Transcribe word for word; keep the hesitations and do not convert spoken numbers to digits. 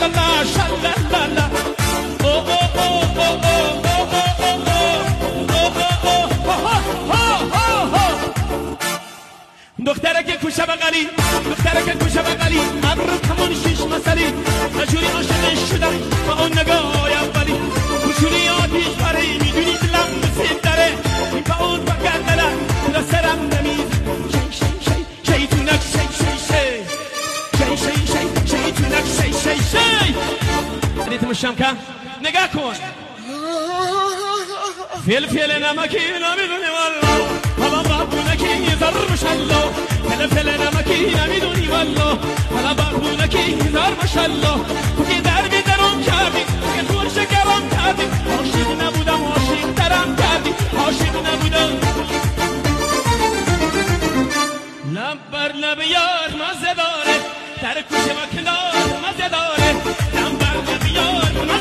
شلالا شلالا او او او او دختره که کوشه بغلی دختره که کوشه بغلی ابر همون شیش مسئلی مجوری عاشقش شدم با اون نگاه اولی کوچولی آتیش بره میدونی دلم مسید داره این با اون فکر دلم را سرم نمید شی شی شی شیطونک شی شی شی شی شی شی شیطونک شی شی شی ریت مشم کن نگاه کن فیل فیل نمکی نمیدونی والله حالا بابونکی زر مشالله فیل فیل نمکی نمیدونی والله حالا بابونکی زر مشالله تو که دربی درم کردی که دور شکرم کردی عاشق نبودم عاشق ترم کردی عاشق نبودم لب بر لب یار مزه داره در کوچه و کنار مزه داره لب بر لب یار